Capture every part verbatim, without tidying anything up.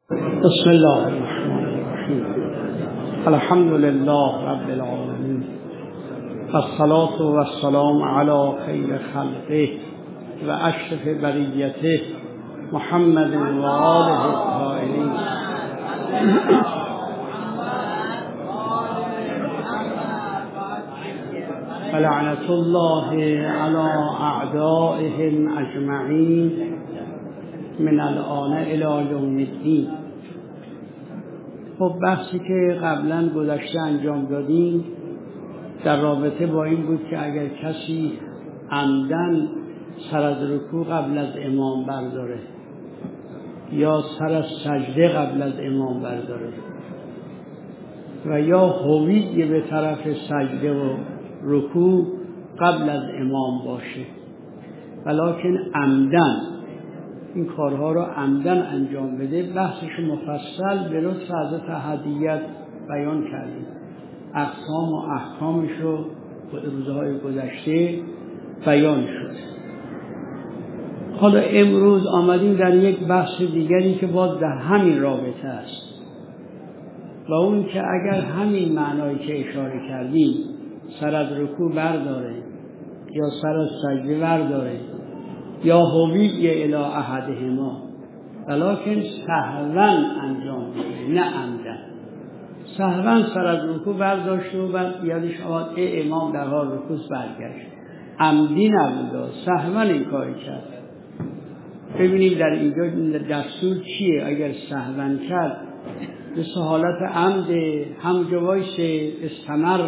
بسم الله الرحمن الرحیم. الحمد لله رب العالمین والصلاة والسلام علی خیر خلقه و اشرف بریته محمد و آله الطاهرین. لعنة الله علی اعدائهم اجمعین من الآن الی یوم الدین. خب بحثی که قبلا گذشته انجام دادیم در رابطه با این بود که اگر کسی عمدن سر از رکوع قبل از امام برداره یا سر از سجده قبل از امام برداره و یا هویج به طرف سجده و رکوع قبل از امام باشه، ولکن عمدن این کارها رو عمدن انجام بده، بحثش مفصل به لطف حضرت هدیت بیان کردیم. اقسام و احکامش رو روزهای گذشته بیان شد. حالا امروز آمدیم در یک بحث دیگری که باز در همین رابطه است و اون که اگر همین معنایی که اشاره کردیم سر از رکوع برداره یا سر از سجده برداره یا هویج الی احدهما، ولکن سهوا انجام بده نه عمدن. سهوا سر از رکوع برداشت و بعد یادش آمد ای امام در حال رکوع برگشت، عمدی نبود، سهوا این کاری کرد. ببینید در اینجا دستور چیه؟ اگر سهوا کرد به حالت عمد همونجا وایسه استمر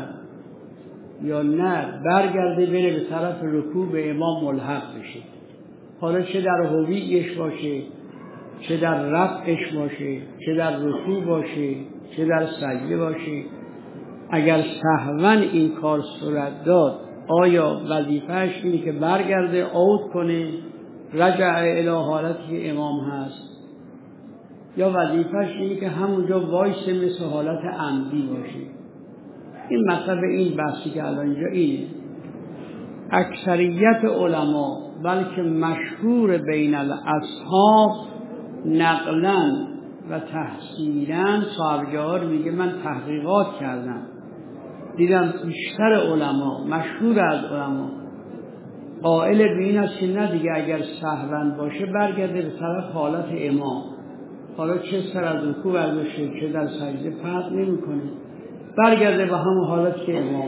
یا نه برگرده بره به طرف رکوع به امام ملحق بشه. حالا چه در هویجش باشه، چه در رفعش باشه، چه در رکوع باشه، چه در سجده باشه، اگر سهوا این کار صورت داد، آیا وظیفه‌اش اینه که برگرده عود کنه رجع الی حالتی که امام هست، یا وظیفه‌اش اینه که همونجا وایسه مثل حالت عمدی باشه؟ این مطلب این بحثی که الان اینجا اینه. اکثریت علما بلکه مشهور بین الاصحاب نقلا و تحصیلا، صاحبجوار میگه من تحقیقات کردم دیدم بیشتر علما، مشهور از علما قائل به این است که نه دیگه، اگر سهوا باشه برگرده به طرف حالت امام، حالا چه سر از رکوع برداشته چه در سجده فرق نمیکنه، برگرده به همون حالت که امام.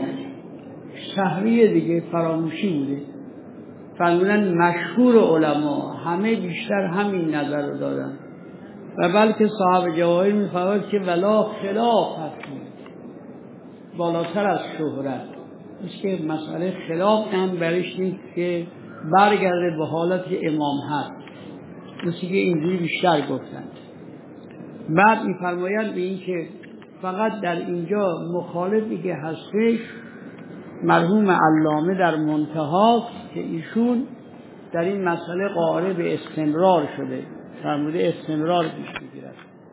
سهوی دیگه فراموشی بوده. فرمودن مشهور علما همه بیشتر همین نظر رو دادن و بلکه صاحب جواهر می‌فرماید که ولا خلاف هست، بالاتر از شهرت است که مسئله خلاف هم برش نیست که برگرده به حالت امام هست، مثل که اینجوری بیشتر گفتند. بعد می‌فرماید به این که فقط در اینجا مخالفی که هستش مرحوم علامه در منتها که ایشون در این مسئله قائل به استمرار شده، فرموده استمرار پیش بگیرد.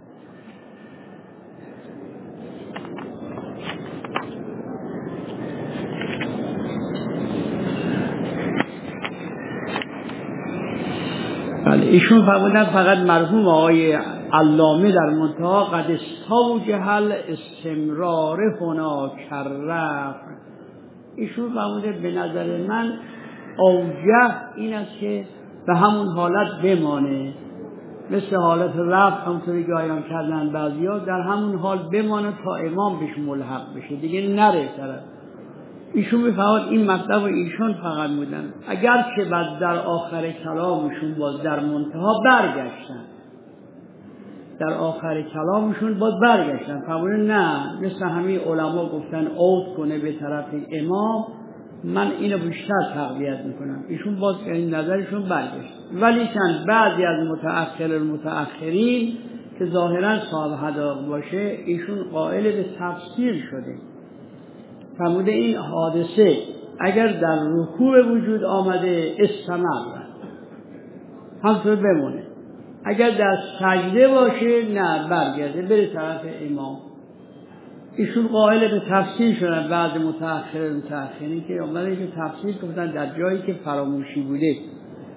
بله ایشون فرمودن فقط مرحوم آقای علامه در منتها قد استوجب الاستمرار هنا کررف. ایشون فرموده به نظر من اوجه این است که به همون حالت بمانه، مثل حالت رفع همونطوری که آیان کردن بعضیا، در همون حال بمانه تا امام بهش ملحق بشه، دیگه نره طرف. ایشون میفهمد این مطلب و ایشون فقط بودن، اگر که بعد در آخر کلامشون باز در منتها برگشتن، در آخر کلامشون باز برگشتن فرمودن نه، مثل همین علما گفتن عود کنه به طرف امام، من اینو بیشتر تقویت میکنم. ایشون باز این نظرشون برگشت. ولی چند بعضی از متأخر المتأخرین که ظاهرا صاحب حداق باشه، ایشون قائل به تفسیر شده، فرموده این حادثه اگر در رکوع وجود آمده استمر همطور بمونه، اگر در سجده باشه نه برگرده بره طرف امام. ایشون قائل به تفسیر شدن. بعد متأخر متأخرین که اومدن که تفسیر گفتن در جایی که فراموشی بوده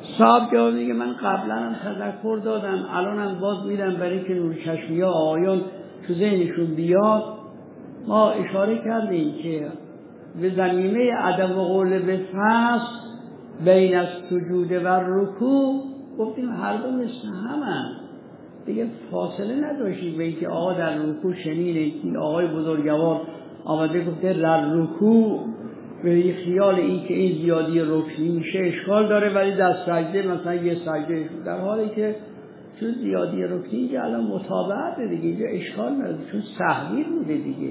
صاحب جواب میگه من قبلا هم تذکر دادم، الان هم باز میدم برای که نورچشمی ها آیان تو ذهنشون بیاد. ما اشاره کردیم که به ضمیمه عدم قول به فصل بین از سجود و رکوع گفتیم هر دو مثل همن دیگه، فاصله نداشتیم به اینکه آقا در رکوع شنیده این آقای بزرگوار آمده گفته در رکوع به خیال این که این زیادی رکنی میشه اشکال داره، ولی در سجده مثلا یه سجده، در حالی که چون زیادی رکنی که الان متابعت دیگه اینجا اشکال نداره چون سهوی بوده دیگه.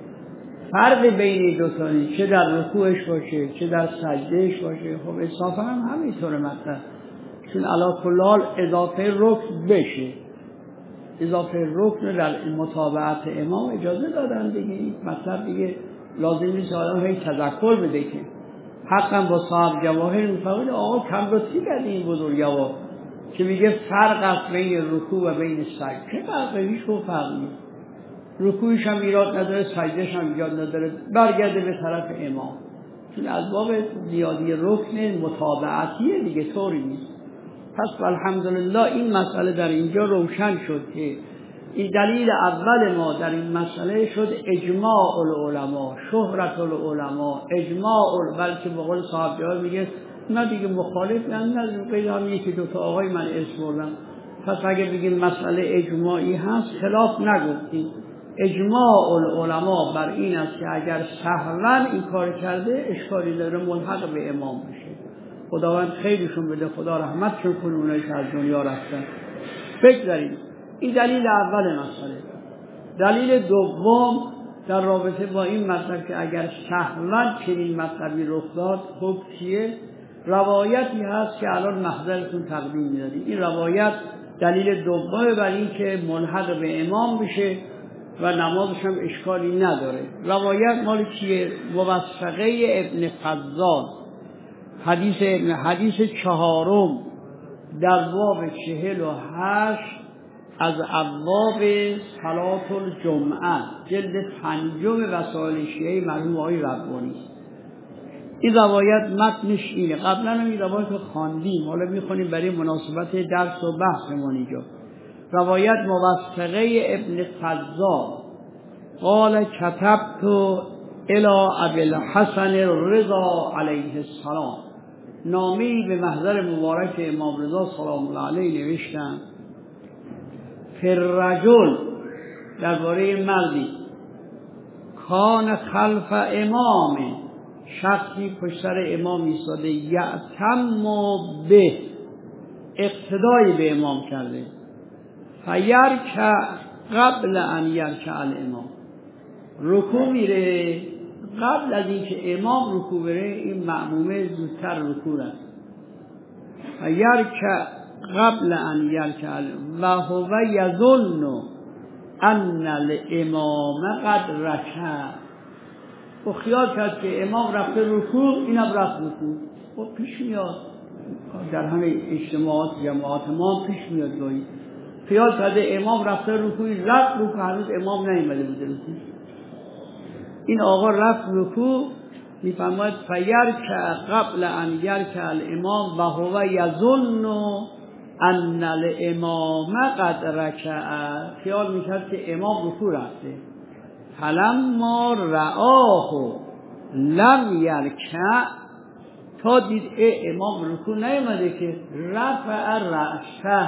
فرق بین دو تا چه در رکوعش باشه چه در سجدهش باشه، خب اصافا هم همینطوره مثلا، چون علا کل حال اضافه رکن بشه، اضافه رکن در متابعت امام اجازه دادن دیگه، مطلب دیگه لازم نیست آدم هی تذکر بده که حقا با صاحب جواهر میفهمید آقا کم لطفی کرده این بزرگوار که میگه فرق است بین رکوع و بین سجده. چه فرقه؟ هیچ فرق نیست، رکوعش هم ایراد نداره سجدهش هم ایراد نداره، برگرده به طرف امام، چون از باب زیادی رکن متابعتیه دیگه، طوری نیست. پس الحمدلله این مسئله در اینجا روشن شد که این دلیل اول ما در این مسئله شد اجماع العلماء، شهرت العلماء، اجماع، بلکه به قول صاحب جواب میگه نه دیگه مخالف نه نه غیر هم یکی دو تا آقای من اسم بردم، پس اگه بگیم مسئله اجماعی هست خلاف نگفتیم. اجماع العلماء بر این است که اگر سهوا این کار کرده اشکالی داره ملحق به امام بشه. خداوند خیرشون بده، خدا رحمتشون کنه اونایی که از دنیا رفتن. بگذاریم این دلیل اول مسئله. دلیل دوم در رابطه با این مطلب که اگر سهوا چنین مطلبی رخ داد خب چیه؟ روایتی هست که الان محضرتون تقدیم می‌دادیم. این روایت دلیل دومه بر این که ملحق به امام بشه و نمازش هم اشکالی نداره. روایت مال چیه؟ موثقه ابن فضال، حدیث ابن حدیث چهارم در باب چهل و هشت از ابواب صلاة الجمعه، جلد پنجم وسائل شیعه مرحوم آقای ربانی. این روایت متنش اینه، قبلا هم این روایت رو خواندیم، حالا میخونیم برای مناسبت درس و بحثمون اینجا. روایت موثقه ابن فضال قال كتبت الى ابی الحسن الرضا علیه السلام، نامه‌ای به محضر مبارک امام رضا سلام الله علیه نوشتم، فی الرجل، درباره مردی، کان خلف امام، شخصی پشت سر امام ایستاده، یعتم به، اقتدای به امام کرده، فیرکع قبل ان یرکع الامام، رکوع میره قبل از اینکه امام رکوع بره، این مأمومه زودتر رکوع رفت، فیرکع قبل ان یرکع و هو یظن ان الامام قد رکع، و خیال کرد که امام رفته رکوع، اینم رفت رکوع. و پیش میاد در همه اجتماعات جماعات ما پیش میاد گاهی خیال کرده امام رفته رکوع، رفت رکوع، هنوز امام نیامده بوده رکوع، این آقا رفت رکوع، میفرماید فیرکع قبل ان یرکع الامام و هو یظن ان الامام قد رکع، خیال میکرد که امام رکوع رفته، فلما رآه لم یرکع، تا دید امام رکوع نیامده که رفع رأسه،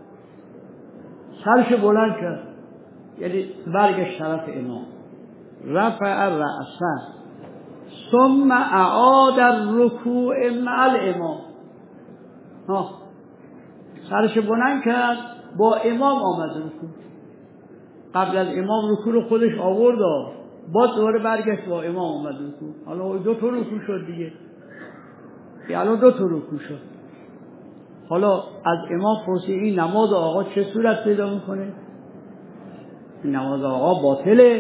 سرش بلند کرد، یعنی برگشت طرف امام، رفع رأسه ثم اعاد الرکوع مع الامام، ها سرش بلند کرد با امام آمد رکوع، قبل از امام رکوع رو خودش آورد، با دوباره برگشت با امام آمد رکوع. حالا دو تا رکوع شد دیگه، حالا دو تا رکوع شد. حالا از امام پرسید این نماز آقا چه صورت پیدا میکنه؟ این نماز آقا باطله.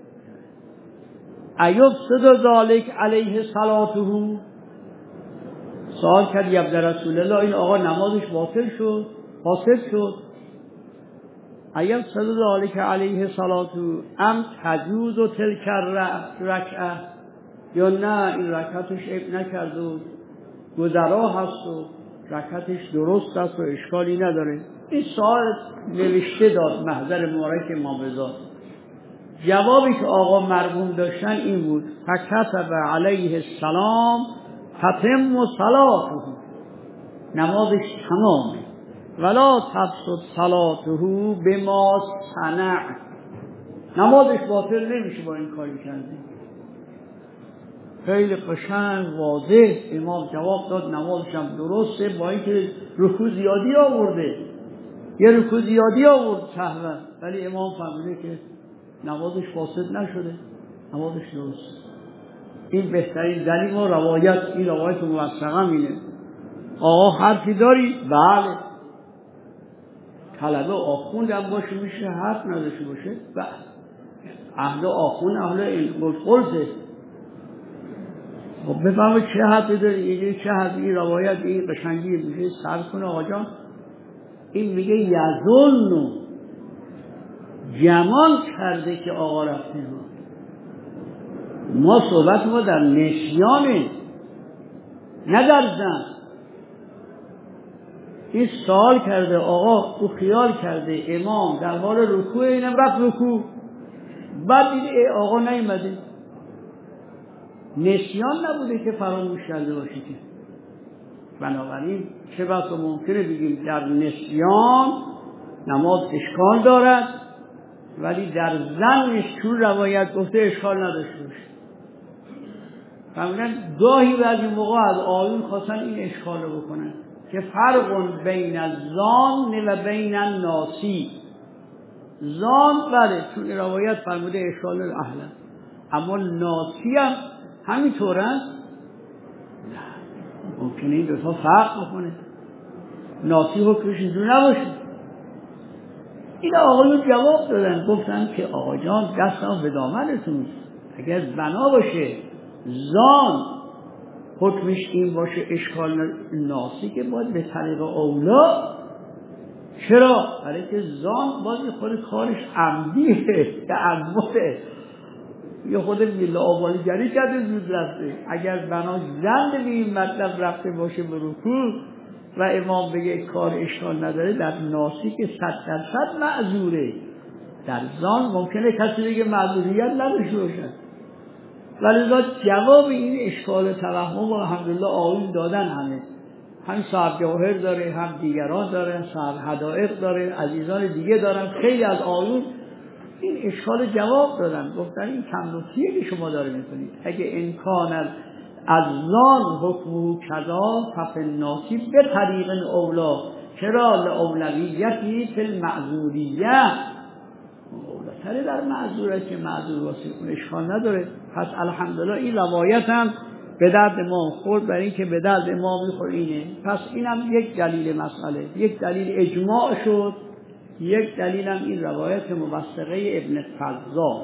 ایفسد ذلک علیه صلاته، سوال کرد یا عبد رسول الله این آقا نمازش باطل شد، فاسد شد. ایفسد ذلک علیه صلاته ام تجوز تلک رکعه، یا نه این رکعتش عیب نکرد و گذرا هست و رکعتش درست است و اشکالی نداره. این سوال نوشته داد محضر مبارک امام رضا. جوابی که آقا مرحوم داشتن این بود: فکتب علیه السلام تتم صلاته، نمازش تمامه، ولا تفسد صلاته بما صنع، نمازش باطل نمیشه با این کاری کرده. خیلی قشنگ واضح امام جواب داد نمازش هم درسته، با اینکه رکوع زیادی آورده، یه رکوع زیادی آورد سهوا، ولی امام فهمیده که نمازش فاسد نشده، نمازش درست. این بهترین دلیل و روایت، این روایت موثقه اینه. آقا حرفی داری؟ بله. طلبه آخوند هم باشه میشه حرف نداشته باشه؟ بله. اهل آخوند اهل این قلزه. خب بفهمه چه حرفی داری؟ این چه حرفی؟ این روایت این قشنگی میشه سر کنه آقا جان. این میگه یظن، گمان کرده که آقا رفته ها. ما صحبت ما در نسیانه، نه در زن. این سوال کرده آقا، او خیال کرده امام در حال رکوع، اینم رفت رکوع، بعد دیده آقا نیومده. نسیان نبوده که فراموش کرده باشه که. بنابراین چه بسا ممکنه بگیم در نسیان نماز اشکال دارد، ولی در ظنش چون روایت گفته اشکال نداشته باشه. فهمیدن گاهی بعضی موقع از آیون خواستن این اشکال رو بکنن که فرق بین الظان و بین الناسی. ظان بله چون روایت فرموده اشکال اهلا، اما ناسی هم همینطورن، نه ممکنه این دوتا فرق بکنه، ناسی حکمش اینجور نباشه. این آقایون جواب دادن، گفتن که آقا جان دستم به دامنتون، اگر بنا باشه زان حکمش این باشه اشکال ناسی که باید به طریق اولا. چرا؟ برای که زان باید خود کارش عمدیه، تعمده، یه خود میلا آوالیگری کرده زود رفته. اگر بنا زن به این مطلب رفته باشه به رکوع و امام بگه کار اشکال نداره، در ناسی که صد درصد معذوره، در زان ممکنه کسی بگه معذوریت نداشته باشه. ولی جواب این اشکال توهم و الحمدلله آیون دادن. همه هم صاحب جواهر داره، هم دیگران داره، صاحب حدائق داره، عزیزان دیگه دارن، خیلی از آیون این اشکال جواب دادن. گفتن این کم نکتیه که شما داره میکنید. اگه امکان از زان حکمو کذا ففی الناسی به طریق اولا، چرا؟ لأولویتی فی المعذوریه، اولاتره در معذوره که معذور واسه اون اشکال نداره. پس الحمدلله این روایت هم به درد ما خورد، برای اینکه به درد ما میخور اینه. پس اینم یک دلیل مسئله، یک دلیل اجماع شد، یک دلیل هم این روایت موثقه ابن فضال.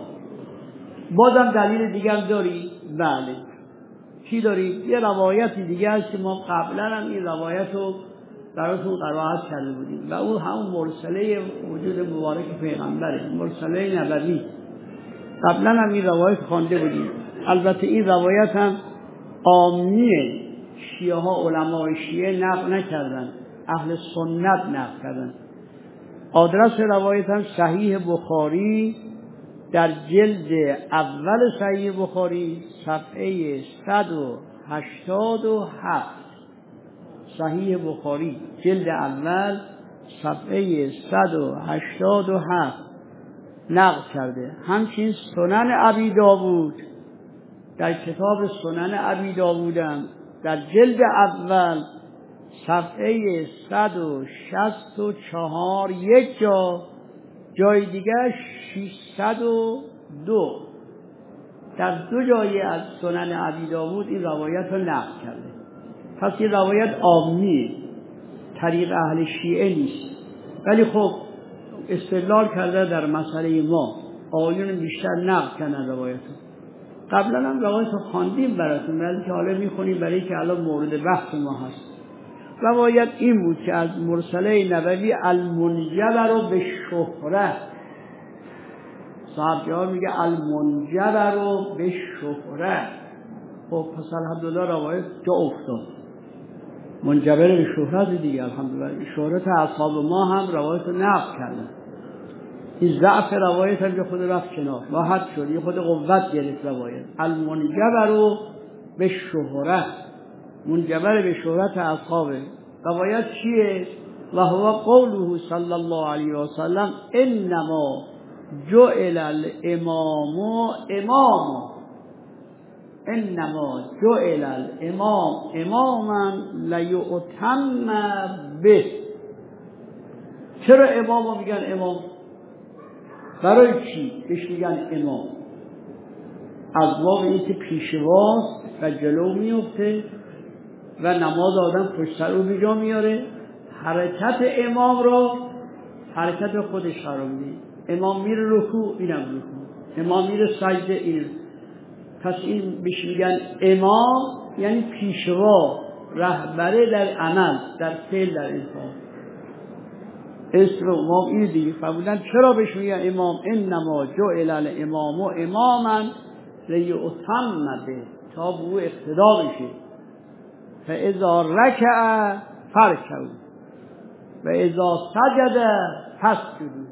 بازم دلیل دیگه هم داری؟ بله. چی داری؟ یه روایتی دیگه هست که ما قبلا هم این روایت رو براتون قرائت کرده بودیم و اون همون مرسله وجود مبارک پیغمبره، مرسله نبوی. قبلا هم این روایت خوانده بودیم. البته این روایت هم عامیه، شیعه ها علمای شیعه نقل نکردن، اهل سنت نقل کردن. آدرس روایت هم صحیح بخاری در جلد اول صحیح بخاری صفحه صد و هشتاد و هفت. صحیح بخاری جلد اول صفحه صد و هشتاد و هفت نقل کرده. همچنین سنن ابی داوود، در کتاب سنن ابی داوودم در جلد اول صفحه صد و شصت و چهار یک جا، جای دیگه ششصد و دو، در دو جایی از سنن ابی داوود این روایت رو نقل کرده. پس این روایت عامیه، طریق اهل شیعه نیست، ولی خب استدلال کرده در مسئله ما، آیون بیشتر نقل کردن روایت رو. قبلا هم روایت رو خواندیم براتون، ولی که حالا میخونیم برای که الان مورد بحث ما هست. روایت این بود که از مرسله نبوی المنجبر رو به شهره، صاحب جواب میگه المنجبر رو به شهره. خب پس الحمدلله روایت جا افتاد. منجبر به شهرت دیگه. الحمدلله شهرت اصحاب ما هم روایت رو نقل کردن. این ضعف روایت هم خود رفت کنار، راحت شد، یه خود قوت گرفت روایت. المنجبر به شهرت، منجبر به شهرت اصحابه. روایت چیه؟ و هو قوله صلی الله علیه و سلم انما جعل الامام اماما، انما جعل الامام اماما لیؤتم به. چرا امامو میگن امام؟ برای چی بهش میگن امام؟ از باب این که پیشواست و جلو میفته و نماز آدم پشت سر رو به جا میاره، حرکت امام رو حرکت خودش قرار میده. امام میره رکوع، اینم رکوع، امام میره سجده، این. پس این بهش میگن امام، یعنی پیشوا، رهبره در عمل، در فعل، در انفاق. اسم امام این دیگه. فرمودن چرا بهش میگن امام؟ انما جعل الامام اماما لیؤتم به، تا به او اقتدا بشه. فاذا رکع فرکعوا و اذا سجد فاسجدوا.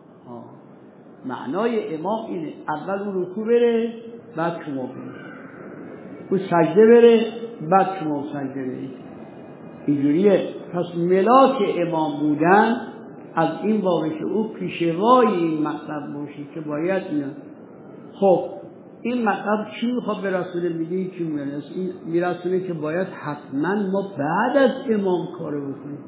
معنای امام اینه، اول اون رکوع بره بعد شما برید، اون سجده بره بعد شما سجده برید. اینجوریه. پس ملاک امام بودن از این بابه که او پیشوای این مطلب باشه که باید اینا. خب این مطلب چی میخواد به رسول میگه؟ چی میرسونه؟ این میرسونه که باید حتما ما بعد از امام کارو بکنیم،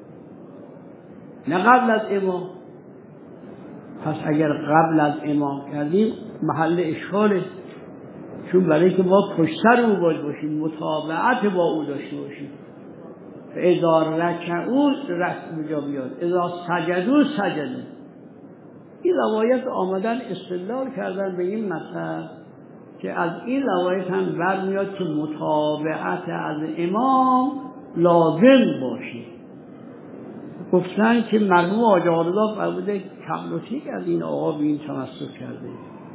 نه قبل از امام. پس اگر قبل از امام کردیم محل اشکاله، چون برای که ما پشت سر او باید باشیم، متابعت با او داشته باشیم. اذا رکعوا رکع بجا بیاد، اذا سجدوا سجدوا. این روایت آمدن استدلال کردن به این مطلب که از این روایت هم برمیاد که متابعت از امام لازم باشه. گفتن که مرحوم آقا رضا فرموده کم از این آقا به این تمسک کرده.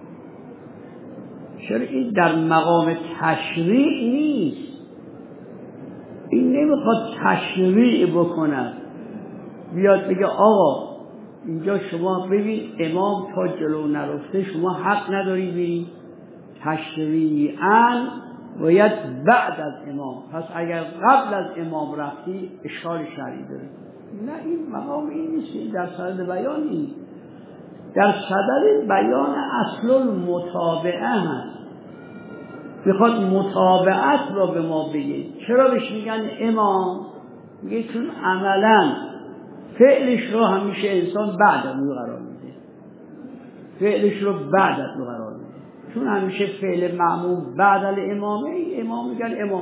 چرا این در مقام تشریع نیست، این نمیخواد تشریع بکند، بیاد بگه آقا اینجا شما ببین امام تا جلو نرفته شما حق نداری بری، تشریعاً باید بعد از امام. پس اگر قبل از امام رفتی اشکال شرعی داره. نه، این مقام این نیست، در صدد بیان نیست، در صدد بیان اصل المتابعه هست. میخواد متابعت را به ما بگه. چرا بهش میگن امام؟ میگه چون عملاً فعلش رو همیشه انسان بعد از او قرار میده، فعلش رو بعد از او قرار میده، چون همیشه فعل معموم بعد از امامه، امام میگن امام.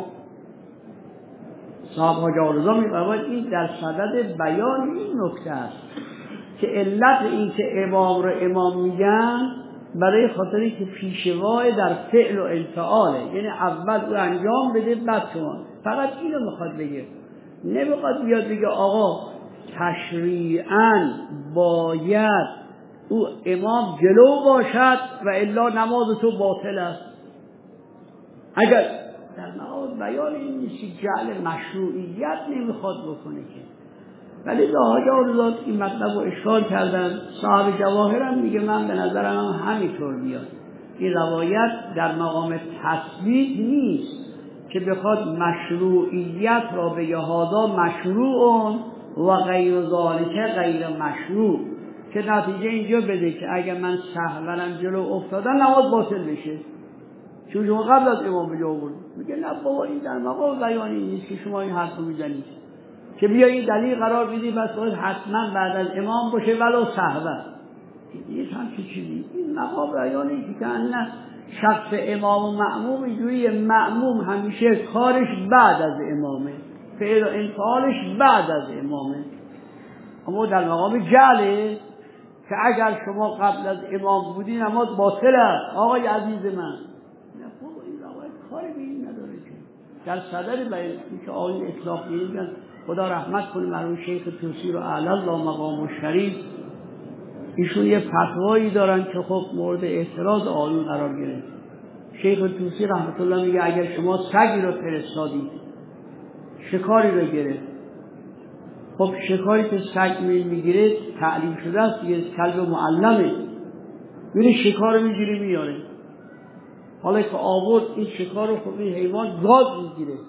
صاحب حاج آقا رضا میفرماید این در صدد بیان این نکته است که علت این که امام رو امام میگن برای خاطری که پیشوای در فعل و انفعاله، یعنی اول او انجام بده بعد شما. فقط اینو میخواد بگه، نمیخواد بیاد بگه آقا تشریعاً باید او امام جلو باشد و الا نماز تو باطل است. اگر در مقام بیان این نیست، جعل مشروعیت نمیخواد بکنه که. ولی حاج آقا رضا این مطلب رو اشکال کردن. صاحب جواهر هم میگه من به نظرم هم همینطور بیاد، این روایت در مقام تثبیت نیست که بخواد مشروعیت را به یهادا مشروع و غیر ذالک غیر مشروع، که نتیجه اینجا بده که اگر من سهوانم جلو افتادن نماز باطل بشه چون شما قبل از امام به جا آوردید. میگه نه بابا این در مقام بیانی نیست که شما این حرف رو میزنید که بیا این دلیل قرار بدید بس باید حتما بعد از امام باشه ولو سهوا. این همچی چیزی، این مقام بیانی که نه شخص امام و معموم اینجوری، معموم همیشه کارش بعد از امامه، فعل و انفعالش بعد از امامه. اما در مقام جعله که اگر شما قبل از امام بودی نماز باطل است آقای عزیز من. نه بابا این روایت کاری به این نداره که در صدر بیان که آقای اطلاق میگن خدا رحمت کنه مرحوم شیخ توسی رو اعلی الله مقام الشریف، ایشون یه فتوایی دارن که خب مورد اعتراض آیون قرار گرفت. شیخ توسی رحمت الله میگه اگر شما سگی رو فرستادید شکاری رو گرفت. خب شکاری که سگ میگیره تعلیم شده است دیگه، کلب معلمه، میره شکار رو میگیره میاره. حالا که آورد این شکار رو، خب این حیوان گاز میگیره،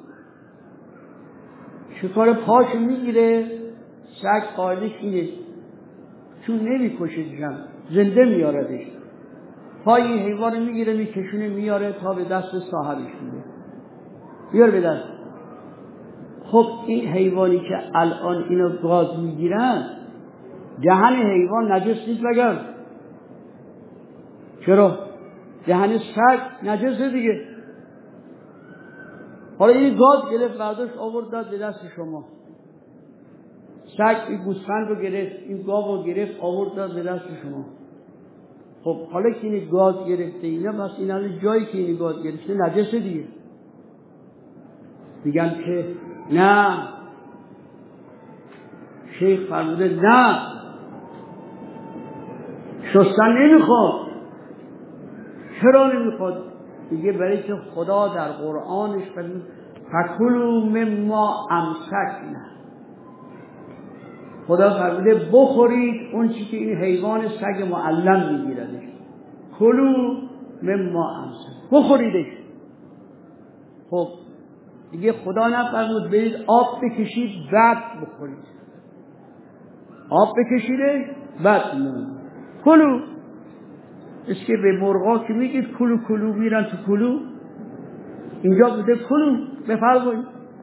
شکار پاش میگیره، سگ قاعدش اینه چون نمیکشدشم زنده میاردش، پای این حیوان رو میگیره میکشونه میاره تا به دست صاحبش میده، بیار به دست. خب این حیوانی که الان اینو گاز میگیرن دهن حیوان نجس نیست مگر؟ چرا؟ دهن سگ نجسه دیگه. حالا این گاز گرفت برداشت آورد داد به دست شما، سگ این گوسفند رو گرفت، این گاو رو گرفت آورد داد به دست شما. خب حالا که این گاز گرفته اینا، بس این همه جایی که این گاز گرفته نجسه دیگه. میگن که نه، شیخ فرموده نه، شستن نمیخواد. چرا نمیخواد؟ میگه برای که خدا در قرآنش فرمود فکلوا مما امسکنا، خدا فرموده بخورید اون چیزی که این حیوان سگ معلم میگیردش، کلوا مما امسک، بخوریدش. خب دیگه خدا نفرمود برید آب بکشید بعد بخورید، آب بکشیدش بعد نه، کلو. است که به مرغا که میگید کلو کلو میرن تو کلو، اینجا بوده کلو بفرمایید.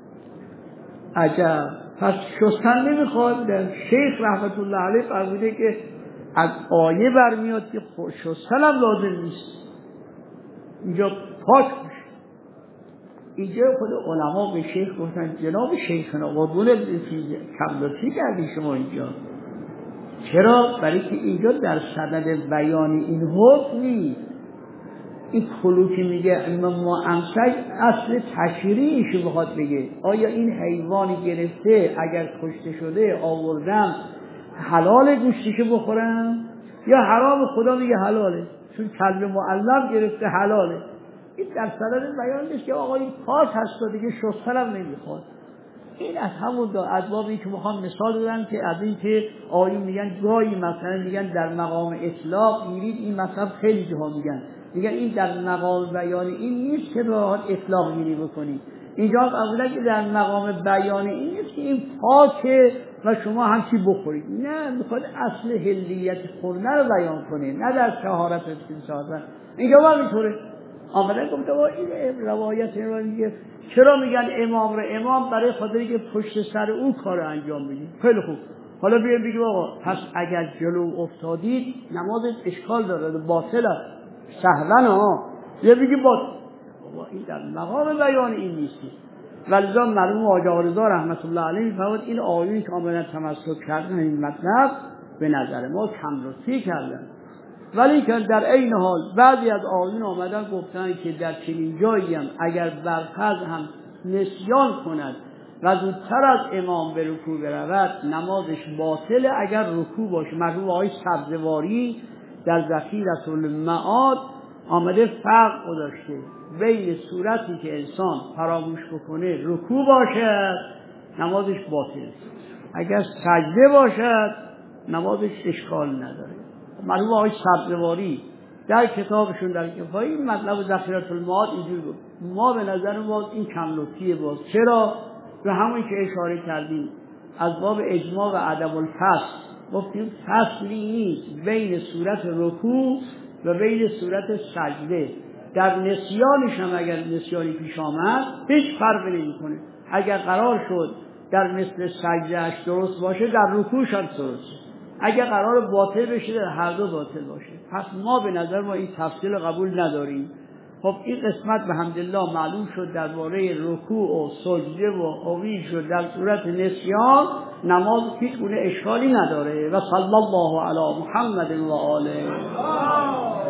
عجب. پس شستن نمیخواد. شیخ رحمت الله علیه فرموده که از آیه برمیاد که شستن هم لازم نیست، اینجا پاک باشه. اینجا خود علما به شیخ گفتن جناب شیخنا قربون کمداشتی کردی شما اینجا. چرا؟ برای که اینجا در سند بیان این حکم نیست. این کلو که میگه ما امسک اصل تشریعش بخواد بگه آیا این حیوانی گرفته اگر کشته شده آوردم حلال گوشتشو بخورم یا حرام؟ خدا میگه حلاله، چون کلب معلم گرفته حلاله. این در سند بیان نیست که آقا این پاک هست و دیگه شستن هم نمیخواد. این از همون دو اسبابی که میخوام مثال بدم که از این که آیون میگن گاهی مثلا میگن در مقام اطلاق میرید، این مثلا خیلی جاها میگن میگن این در مقام بیان این نیست که راحت اطلاق گیری بکنید. اینجا اولا که در مقام بیان این نیست که این پاکه و شما همچی بخورید، نه، میخواد اصل حلیت خوردن رو بیان کنه، نه در طهارت استنساز. اینجا با اینطوره آمدن گفته با این روایت این رو میگه چرا میگن امام رو امام؟ برای خاطری که پشت سر او کار انجام میدید. خیلی خوب، حالا بیایم بگیم آقا پس اگر جلو افتادید نمازت اشکال داره، باطل است، سهوا ها، یا بگیم باطل. بابا این در مقام بیان این نیستی. ولذا مرحوم آقا رضا رحمت الله علیه میفرماد این آیونی که آمدن تمسک کردن این مطلب به نظر ما کم لطفی کردن، ولی که در عین حال بعضی از آیون آمدن گفتن که در چنین جایی هم اگر برخز هم نسیان کند و زودتر از امام به رکوع برود نمازش باطله اگر رکوع باشه. مرحوم آقای سبزواری در ذخیرة المعاد آمده فرق گذاشته بین صورتی که انسان فراموش بکنه رکوع باشد نمازش باطله، اگر سجده باشد نمازش اشکال نداره. مرحوم آقای سبزواری در کتابشون در کفایی این مطلب ذخیرة المعاد اینجوری گفت. ما به نظر ما این کم لطفیه. باز چرا؟ به همون که اشاره کردیم از باب اجماع و عدم الفصل گفتیم فصلی نیست بین صورت رکوع و بین صورت سجده. در نسیانش هم اگر نسیانی پیش آمد هیچ فرقی نمی‌کنه. اگر قرار شد در مثل سجدهش درست باشه در رکوعش هم درست، اگر قرار باطل بشه در هر دو باطل باشه. پس ما به نظر ما این تفصیل قبول نداریم. خب این قسمت به حمدالله معلوم شد درباره رکوع و سجده و قوی شد در صورت نسیان نماز هیچ گونه اشکالی نداره. و صلی الله علی محمد و آله.